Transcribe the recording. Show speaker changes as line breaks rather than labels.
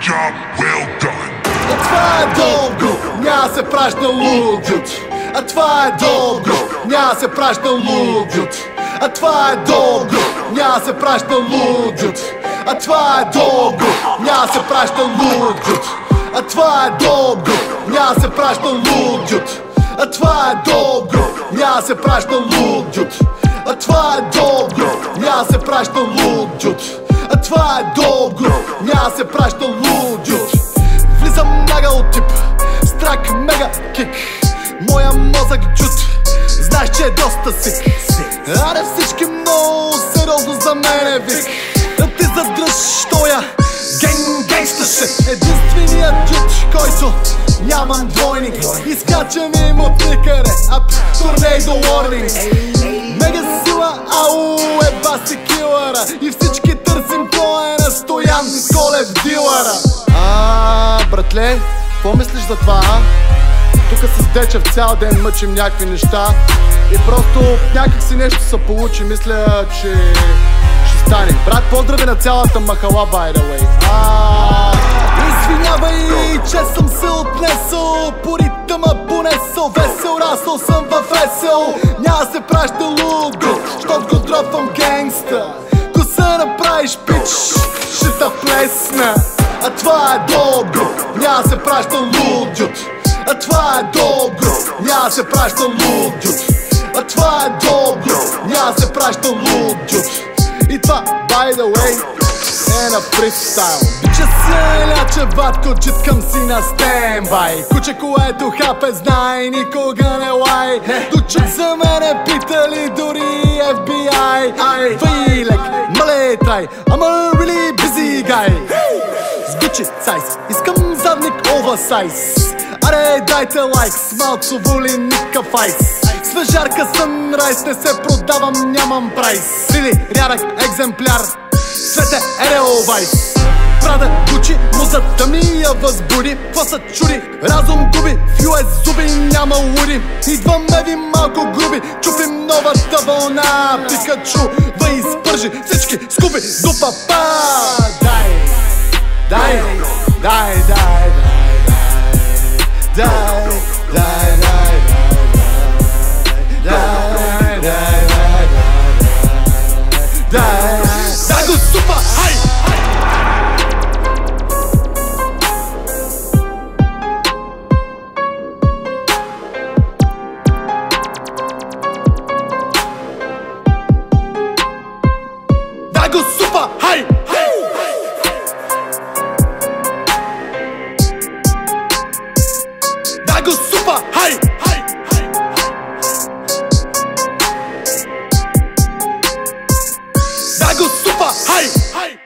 job well done.
А това е дълго, няма се праща лудют. А това е дълго, няма се праща лудют. А това е дълго, няма се праща лудют. А това е дълго, няма се праща лудют. А това е дълго, няма се праща лудют. А това е дълго, няма се праща лудют. А това е дълго, няма се праща лудют. А това е дълго, няма се праща лудют. Влизам нагъл тип, страк мега кик. Моя мозък джут, знаеш, че е доста сик. Аре всички много сериозно за мен е вик. Да ти задръж тоя генгста шит. Единственият джут, който нямам двойник. Изкачам им от никъде, ап, торнейдо уорнинг. Мега сила, ау, е баси килъра. И всички търсим кой е настоян Колев дилъра. Братле, какво мислиш за това, а? Тук с Дечев цял ден мъчим някакви неща и просто някак си нещо се получи. Мисля, че ще стане. Брат, поздрави на цялата махала, by the way. Извинявай, че съм се отнесъл, по ритъма понесъл, весел, расъл съм във весел. Няма се праща лудо, щот го дропвам генгста. Ко се направиш пич, ще те плесна. А това е дълго, няма се праща лудют. А това е дълго, няма се праща лудют. А това е дълго, няма се праща лудют. И това, by the way, е на фристайл. Бича се ляче ватко, читкам си на стендбай. Куче, което хапе знае, никога не лай. Дучек за мене питали дори FBI. Вилек, мале трай, I'm a really busy guy. С Gucci сайз, искам задник оверсайз. Аре, дайте лайк, с малцо воли никакъв айс. Свежарка Sunrise, не се продавам, нямам прайс. Рили, рядък екземпляр, свете Еделвайс. Прада Gucci, музата ми я възбуди. Какво се чуди, разум губи, в US зуби няма луди. Идваме ви малко груби, чупим новата вълна. Пикачу, да изпържи всички скуби до папа. Дай, дай, дай, дай, дай, дай, дай, дай, дай, дай го супа, хай! Дай го супа, хай! Дай го супа, хай! Дай го супа, хай!